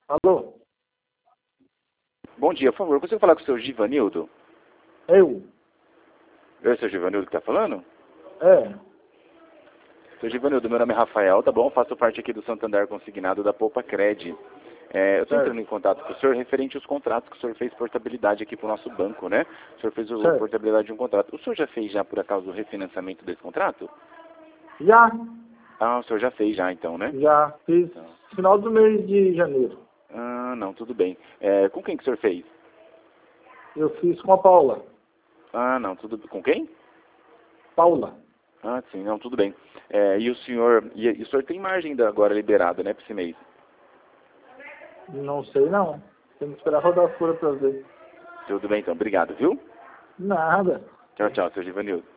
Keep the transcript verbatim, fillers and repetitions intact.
Alô? Bom dia, por favor, consigo falar com o seu Givanildo? Eu? Eu, seu Givanildo, que está falando? É. Seu Givanildo, meu nome é Rafael, tá bom? Faço parte aqui do Santander Consignado da Poupa Cred. É, eu estou entrando em Certo. contato com o senhor referente aos contratos que o senhor fez portabilidade aqui para o nosso banco, né? O senhor fez a Certo. portabilidade de um contrato. O senhor já fez já, por acaso, o refinanciamento desse contrato? Já? Ah, o senhor já fez já, então, né? Já. Fiz Então, final do mês de janeiro. ah, não, tudo bem. É, com quem que o senhor fez? Eu fiz com a Paula. Ah, não, tudo com quem? Paula. Ah, sim, não, tudo bem. É, e o senhor, e, e o senhor tem margem ainda agora liberada, né, para esse mês? Não sei não. Tem que esperar rodar a folha pra ver. Tudo bem, então, obrigado, viu? Nada. Tchau, tchau, seu Givanildo.